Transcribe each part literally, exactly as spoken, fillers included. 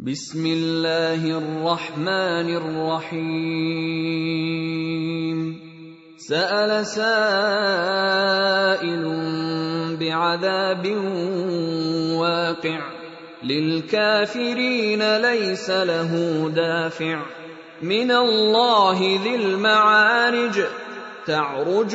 بسم الله الرحمن الرحيم سأل سائل بعذاب واقع للكافرين ليس له دافع من الله ذي المعارج تعرج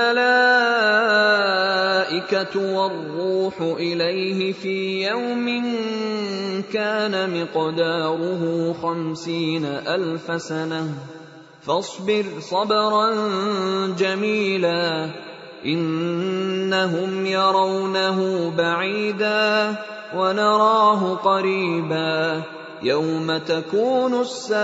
الملائكة والروح إليه في يوم كان مقداره خمسين ألف سنة فاصبر صبرا جميلا إنهم يرونه بعيدا ونراه قريبا يوم تكون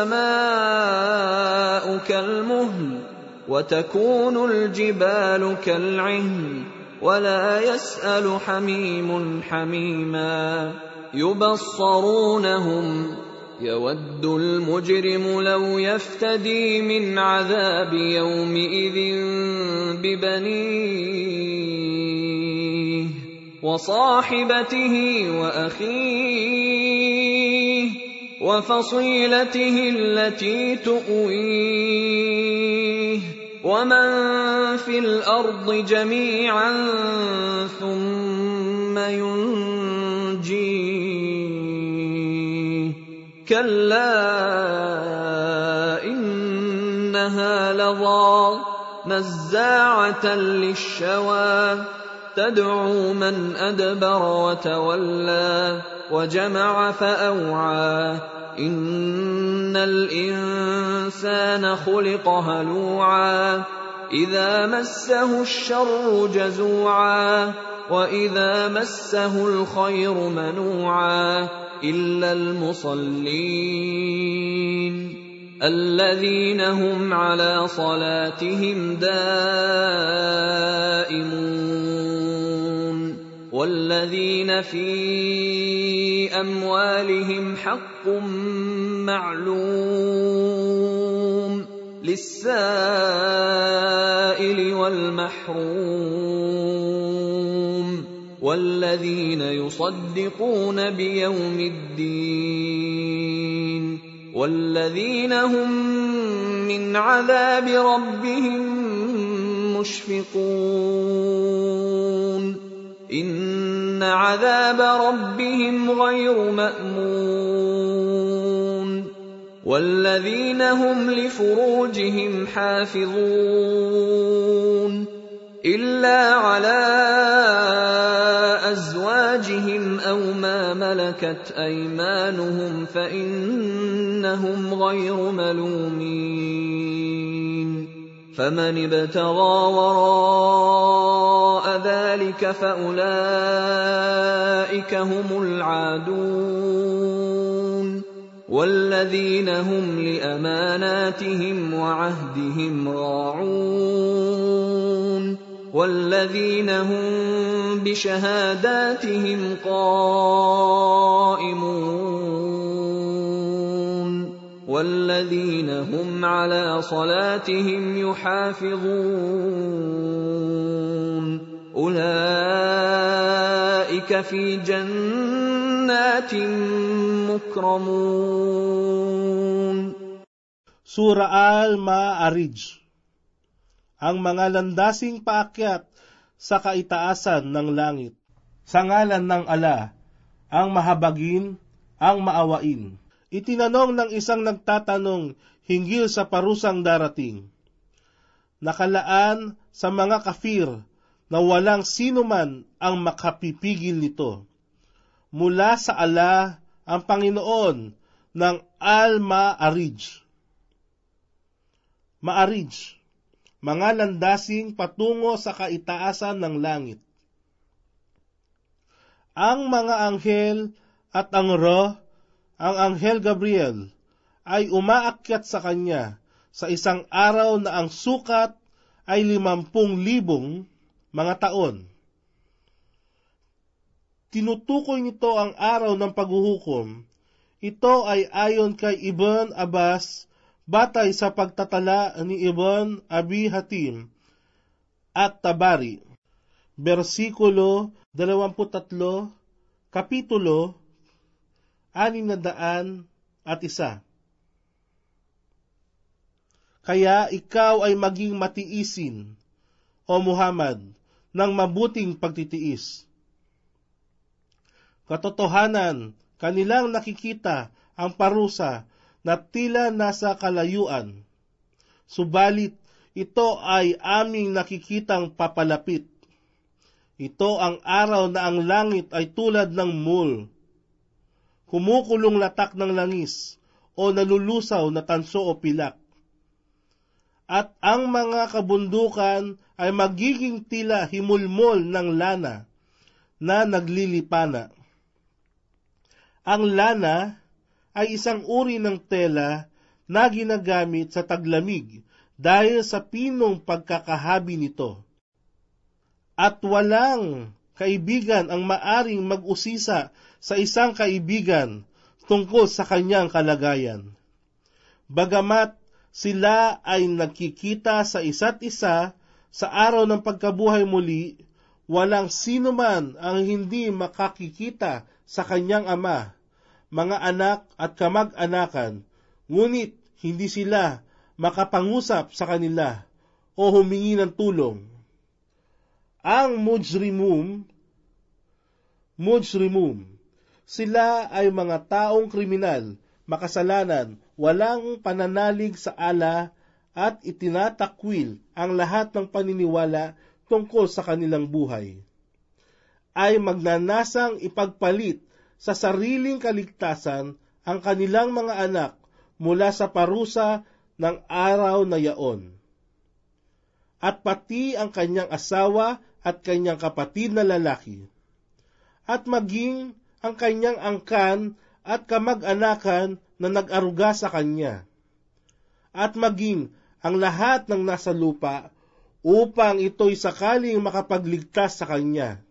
السماء كالمهل وتكون الجبال كالعهن ولا يسأل حميم حميما يبصرونهم يود المجرم لو يفتدي من عذاب يومئذ ببنيه وصاحبته وأخيه وفصيلته التي تؤويه ومن في الأرض جميعا ثم ينجيه كلا إنها لظى نزاعة للشوى تدعو من أدبر وتولى وجمع فأوعى إن الإنسان خلق هلوعا إذا مسه الشر جزوعا وإذا مسه الخير منوعا إلا المصلين الذين هم على صلاتهم دائمون والذين في أموالهم حق معلوم للسائل والمحروم والذين يصدقون بيوم الدين والذين هم من عذاب ربهم مشفقون إن عذاب ربهم غير مأمون والذين هم لفروجهم حافظون إلا على أزواجهم أو ما ملكت أيمانهم فإنهم غير ملومين فمن ابتغى وراء ذلك فأولئك هم العادون والذين هم لأماناتهم وعهدهم راعون والذين هم بشهاداتهم قائمون والذين هم على صلاتهم يحافظون أولئك في جنات مكرمون. Sura Al-Ma'arij. Ang mga landasing paakyat sa kaitaasan ng langit. Sa ngalan ng Ala, ang mahabagin, ang maawain. Itinanong ng isang nagtatanong hinggil sa parusang darating. Nakalaan sa mga kafir na walang sinuman ang makapipigil nito. Mula sa Ala ang Panginoon ng Al-Ma'arij. Ma'arij, mga landasing patungo sa kaitaasan ng langit. Ang mga anghel at ang roh, ang anghel Gabriel, ay umaakyat sa kanya sa isang araw na ang sukat ay limampung libong mga taon. Tinutukoy nito ang araw ng paghuhukom. Ito ay ayon kay Ibn Abbas, batay sa pagtatala ni Ibn Abi Hatim at Tabari. Versikulo dalawampu't tatlo, Kapitulo anim na daan at isa. Kaya ikaw ay maging matiisin, O Muhammad, ng mabuting pagtitiis. Katotohanan, kanilang nakikita ang parusa na tila nasa kalayuan. Subalit, ito ay aming nakikitang papalapit. Ito ang araw na ang langit ay tulad ng mul, kumukulong latak ng langis, o nalulusaw na tanso o pilak. At ang mga kabundukan ay magiging tila himulmol ng lana na naglilipana. Ang lana ay isang uri ng tela na ginagamit sa taglamig dahil sa pinong pagkakahabi nito. At walang kaibigan ang maaring mag-usisa sa isang kaibigan tungkol sa kanyang kalagayan. Bagamat sila ay nagkikita sa isa't isa sa araw ng pagkabuhay muli, walang sino man ang hindi makakikita sa kanyang ama, mga anak at kamag-anakan, ngunit hindi sila makapangusap sa kanila o humingi ng tulong. Ang mujrimum, mujrimum, sila ay mga taong kriminal, makasalanan, walang pananalig sa ala at itinatakwil ang lahat ng paniniwala tungkol sa kanilang buhay. Ay magnanasang ipagpalit sa sariling kaligtasan ang kanilang mga anak mula sa parusa ng araw na yaon. At pati ang kanyang asawa at kanyang kapatid na lalaki. At maging ang kanyang angkan at kamag-anakan na nag-aruga sa kanya, at maging ang lahat ng nasa lupa upang ito'y sakaling makapagligtas sa kanya.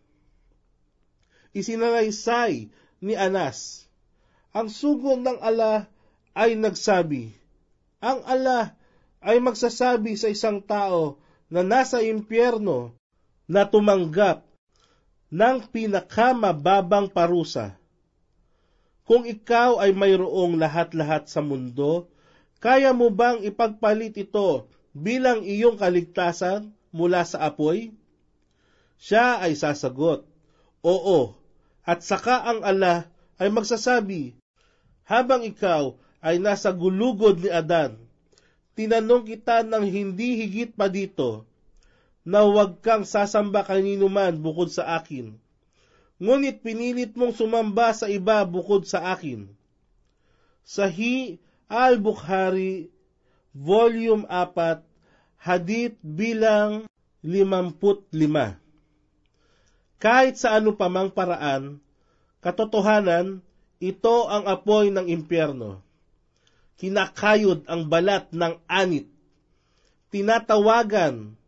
Isinalaysay ni Anas, ang sugod ng ala ay nagsabi, ang ala ay magsasabi sa isang tao na nasa impyerno na tumanggap ng pinakamababang parusa. Kung ikaw ay mayroong lahat-lahat sa mundo, kaya mo bang ipagpalit ito bilang iyong kaligtasan mula sa apoy? Siya ay sasagot, oo, at saka ang ala ay magsasabi, habang ikaw ay nasa gulugod ni Adan, tinanong kita ng hindi higit pa dito, na huwag kang sasamba kanino man bukod sa akin. Ngunit pinilit mong sumamba sa iba bukod sa akin. Sahih al-Bukhari, Volume four, Hadith bilang limampu't lima. Kahit sa ano pamang paraan, katotohanan, ito ang apoy ng impyerno. Kinakayod ang balat ng anit. Tinatawagan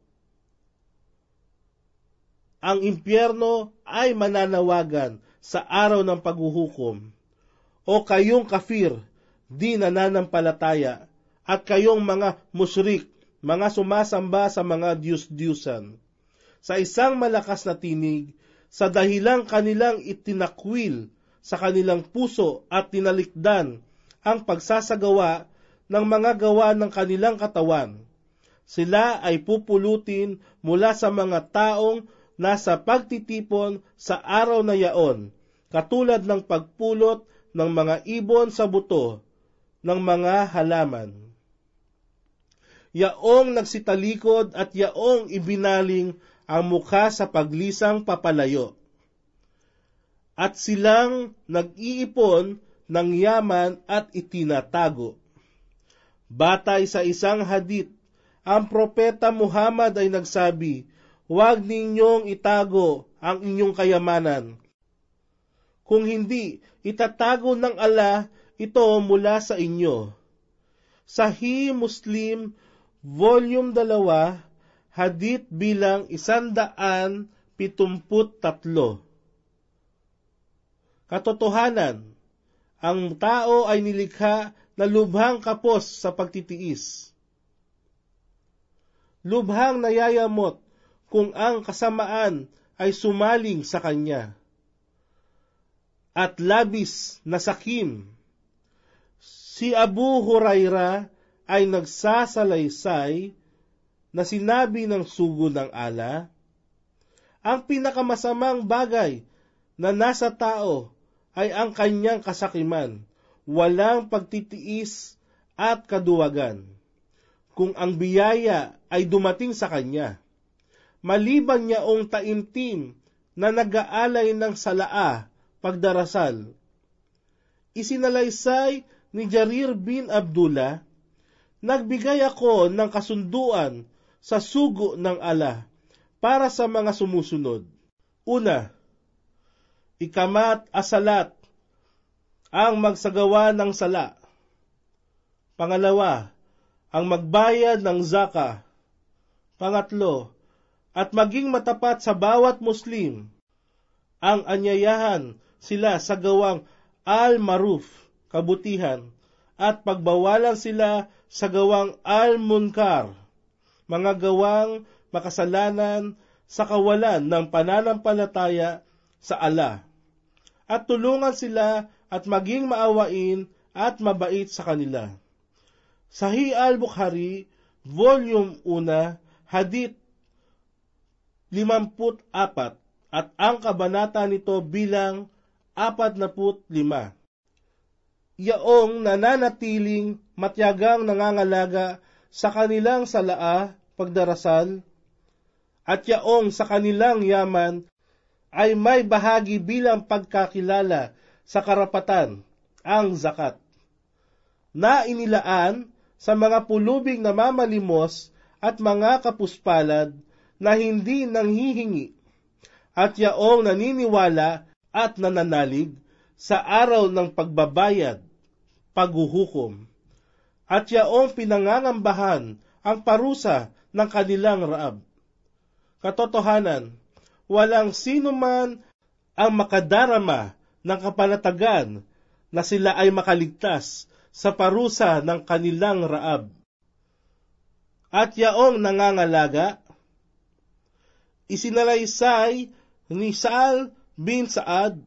ang impyerno ay mananawagan sa araw ng paghuhukom. O kayong kafir, di nananampalataya, at kayong mga musyrik, mga sumasamba sa mga diyus-diyusan, sa isang malakas na tinig, sa dahilang kanilang itinakwil sa kanilang puso at tinalikdan ang pagsasagawa ng mga gawa ng kanilang katawan. Sila ay pupulutin mula sa mga taong nasa pagtitipon sa araw na yaon, katulad ng pagpulot ng mga ibon sa buto ng mga halaman. Yaong nagsitalikod at yaong ibinaling ang mukha sa paglisang papalayo. At silang nag-iipon ng yaman at itinatago. Batay sa isang hadith, ang propeta Muhammad ay nagsabi, huwag ninyong itago ang inyong kayamanan. Kung hindi, itatago ng Allah ito mula sa inyo. Sahih Muslim, Volume two, Hadith bilang isandaan pitumput tatlo. Katotohanan, ang tao ay nilikha na lubhang kapos sa pagtitiis. Lubhang nayayamot kung ang kasamaan ay sumaling sa kanya. at labis na sakim. Si Abu Huraira ay nagsasalaysay na sinabi ng sugo ng ala, ang pinakamasamang bagay na nasa tao ay ang kanyang kasakiman, walang pagtitiis at kaduwagan. Kung ang biyaya ay dumating sa kanya, maliban niyaong taimtim na nag-aalay ng salaa pagdarasal, isinalaysay ni Jarir bin Abdullah, nagbigay ako ng kasunduan sa sugo ng ala para sa mga sumusunod. Una, ikamat asalat, ang magsagawa ng sala. Pangalawa, ang magbayad ng zaka. Pangatlo, at maging matapat sa bawat Muslim, ang anyayahan sila sa gawang al-maruf, kabutihan, at pagbawalan sila sa gawang al-munkar, mga gawang makasalanan sa kawalan ng pananampalataya sa Allah, at tulungan sila at maging maawain at mabait sa kanila. Sahih al-Bukhari, Volume one, Hadith limampu't apat, at ang kabanata nito bilang apat na put lima. Yaong nananatiling matyagang nangangalaga sa kanilang salaa pagdarasal, at yaong sa kanilang yaman ay may bahagi bilang pagkakilala sa karapatan, ang zakat, na inilaan sa mga pulubing namamalimos at mga kapuspalad na hindi nanghihingi, at yaong naniniwala at nananalig sa araw ng pagbabayad, paghuhukom, at yaong pinangangambahan ang parusa ng kanilang raab. Katotohanan, walang sino man ang makadarama ng kapanatagan na sila ay makaligtas sa parusa ng kanilang raab. At yaong nangangalaga, isinalaysay ni Sa'al bin Sa'ad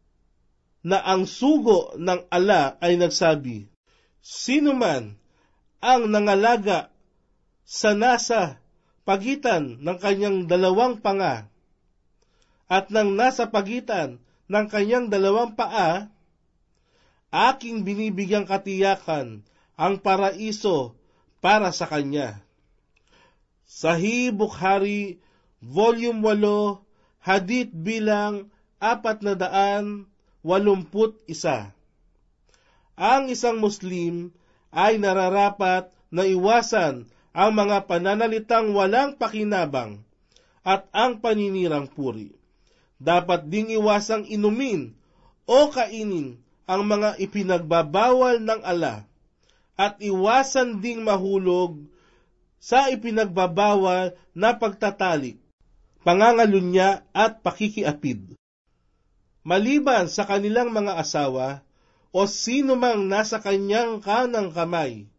na ang sugo ng ala ay nagsabi, sino man ang nangalaga sa nasa pagitan ng kanyang dalawang panga at ng nasa pagitan ng kanyang dalawang paa, aking binibigyang katiyakan ang paraiso para sa kanya. Sahih Bukhari, Volume eight, Hadith bilang apat na daan walumput isa. Ang isang Muslim ay nararapat na iwasan ang mga pananalitang walang pakinabang at ang paninirang puri. Dapat ding iwasang inumin o kainin ang mga ipinagbabawal ng ala, at iwasan ding mahulog sa ipinagbabawal na pagtatalik, pangangalunya at pakikiapid. Maliban sa kanilang mga asawa o sino mang nasa kanyang kanang kamay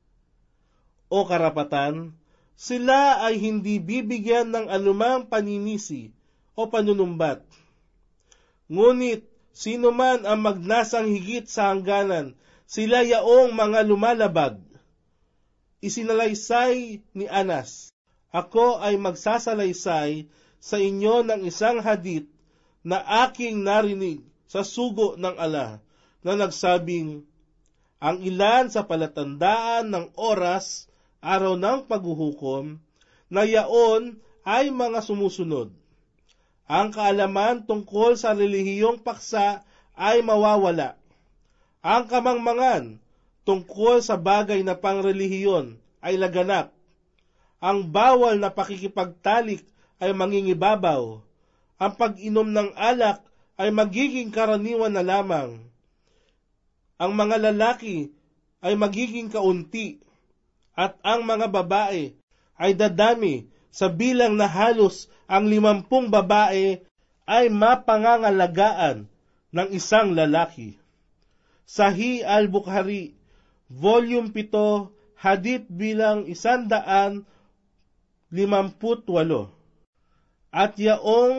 o karapatan, sila ay hindi bibigyan ng anumang paninisi o panunumbat. Ngunit sino man ang magnasang higit sa hangganan, sila yaong mga lumalabag. Isinalaysay ni Anas, ako ay magsasalaysay sa inyo ng isang hadith na aking narinig sa sugo ng ala, na nagsabing, ang ilan sa palatandaan ng oras, araw ng paghuhukom, na yaon ay mga sumusunod. Ang kaalaman tungkol sa relihiyong paksa ay mawawala. Ang kamangmangan tungkol sa bagay na pangrelihiyon ay laganap. Ang bawal na pakikipagtalik ay mangingibabaw. Ang pag-inom ng alak ay magiging karaniwan na lamang. Ang mga lalaki ay magiging kaunti, at ang mga babae ay dadami sa bilang na halos ang limampung babae ay mapangangalagaan ng isang lalaki. Sahih al-Bukhari, Volume seven, Hadith bilang isandaan limamput walo. At yaong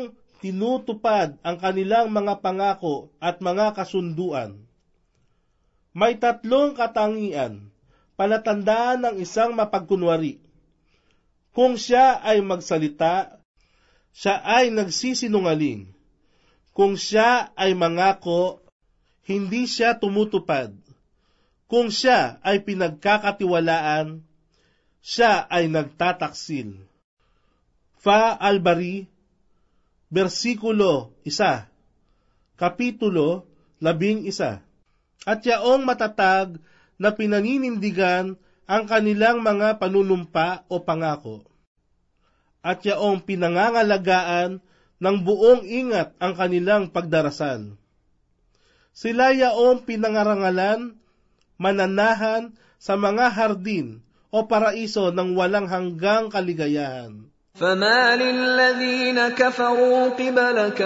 tinutupad ang kanilang mga pangako at mga kasunduan. May tatlong katangian, palatandaan ng isang mapagkunwari. Kung siya ay magsalita, siya ay nagsisinungaling. Kung siya ay mangako, hindi siya tumutupad. Kung siya ay pinagkakatiwalaan, siya ay nagtataksil. Fa Albari, versikulo isa, kapitulo labing isa. At yaong matatag na pinaninindigan ang kanilang mga panunumpa o pangako. At yaong pinangangalagaan ng buong ingat ang kanilang pagdarasal. Sila yaong pinangarangalan, mananahan sa mga hardin o paraiso ng walang hanggang kaligayahan. فَمَالِ الَّذِينَ كَفَرُوا قِبَلَكَ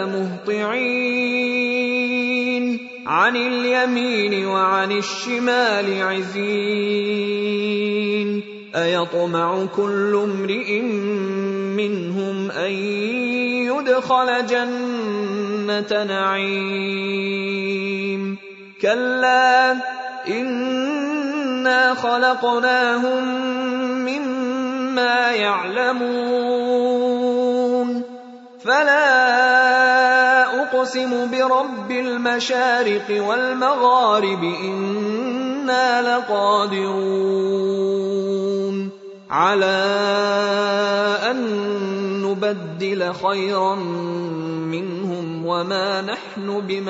مُهْطِعِينَ عَنِ الْيَمِينِ وَعَنِ الشِّمَالِ عِزِينَ أَيَطْمَعُ كُلُّ امْرِئٍ مِّنْهُمْ أَن يُدْخَلَ جَنَّةَ نَعِيمٍ كَلَّا إِنَّا خَلَقْنَاهُمْ مِمَّا يَعْلَمُونَ فَلَا أُقْسِمُ بِرَبِّ الْمَشَارِقِ وَالْمَغَارِبِ إِنَّا لَقَادِرُونَ عَلَىٰ أَن نُّبَدِّلَ خَيْرًا مِّنْهُمْ وَمَا نَحْنُ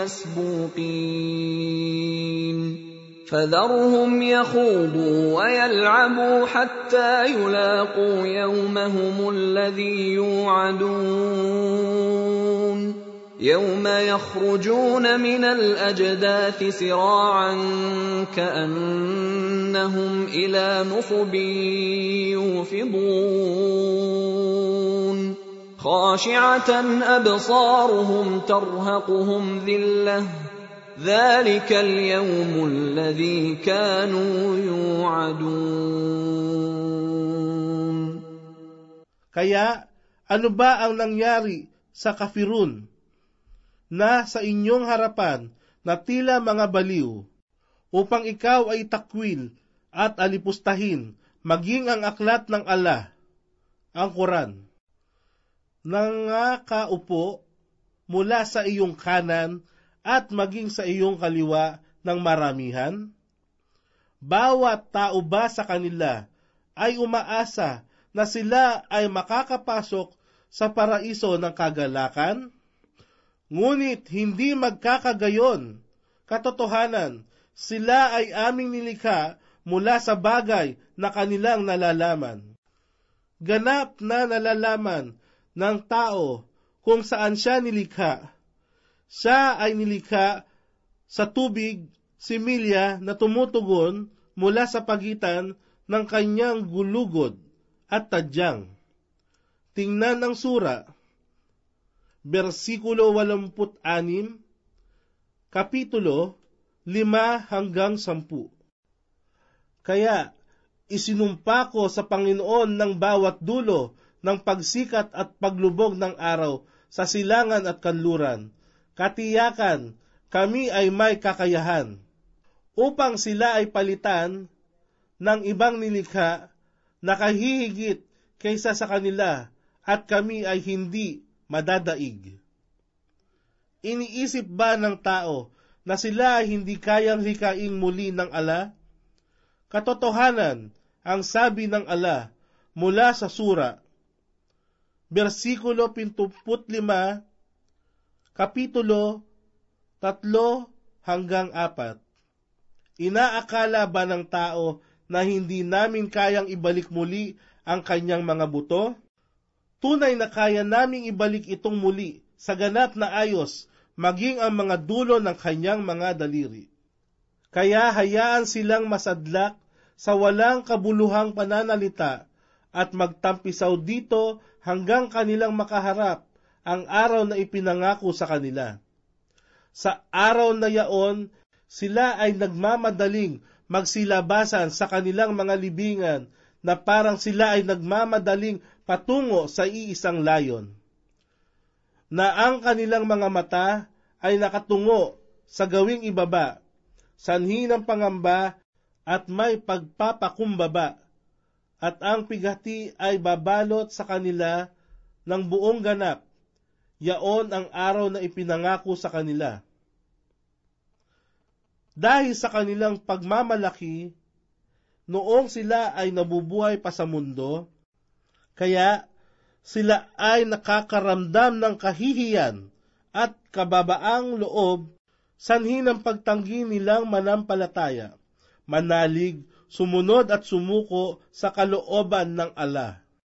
بِمَسْبُوقِينَ فَذَرْهُمْ يَخُوضُوا وَيَلْعَبُوا حَتَّىٰ يُلَاقُوا يَوْمَهُمُ الَّذِي يُوعَدُونَ يَوْمَ يَخْرُجُونَ مِنَ الْأَجْدَاثِ سِرَاعًا كَأَنَّهُمْ إِلَىٰ نُصُبٍ يُوفِضُونَ خَاشِعَةً أَبْصَارُهُمْ تَرْهَقُهُمْ ذِلَّةٌ ذَلِكَ الْيَوْمُ الَّذِي كَانُوا يُوعَدُونَ. Kaya, ano ba ang nangyari sa kafirun na sa inyong harapan na tila mga baliw, upang ikaw ay takwil at alipustahin, maging ang aklat ng Allah, ang Quran, nangakaupo mula sa iyong kanan at maging sa iyong kaliwa ng maramihan? Bawat tao ba sa kanila ay umaasa na sila ay makakapasok sa paraiso ng kagalakan? Ngunit hindi magkakagayon. Katotohanan, sila ay aming nilikha mula sa bagay na kanilang nalalaman. Ganap na nalalaman ng tao kung saan siya nilikha. Siya ay nilikha sa tubig, similya na tumutugon mula sa pagitan ng kanyang gulugod at tadyang. Tingnan ang sura, versikulo walumput anim, kapitulo lima hanggang sampu. Kaya isinumpa ko sa Panginoon ng bawat dulo ng pagsikat at paglubog ng araw sa silangan at kanluran. Katiyakan, kami ay may kakayahan, upang sila ay palitan ng ibang nilikha na kahihigit kaysa sa kanila, at kami ay hindi madadaig. Iniisip ba ng tao na sila ay hindi kayang hikaing muli ng Allah? Katotohanan, ang sabi ng Allah mula sa sura, versikulo pintumput lima, kapitulo tatlo hanggang apat. Inaakala ba ng tao na hindi namin kayang ibalik muli ang kanyang mga buto? Tunay na kaya naming ibalik itong muli sa ganap na ayos, maging ang mga dulo ng kanyang mga daliri. Kaya hayaan silang masadlak sa walang kabuluhang pananalita at magtampisaw dito hanggang kanilang makaharap ang araw na ipinangako sa kanila. Sa araw na yaon, sila ay nagmamadaling magsilabasan sa kanilang mga libingan na parang sila ay nagmamadaling patungo sa iisang layon. na ang kanilang mga mata ay nakatungo sa gawing ibaba, sanhi ng pangamba at may pagpapakumbaba, at ang pighati ay babalot sa kanila ng buong ganap. Yaon ang araw na ipinangako sa kanila. Dahil sa kanilang pagmamalaki, noong sila ay nabubuhay pa sa mundo, kaya sila ay nakakaramdam ng kahihiyan at kababaang loob sanhi ng pagtanggi nilang manampalataya, manalig, sumunod at sumuko sa kalooban ng Allah.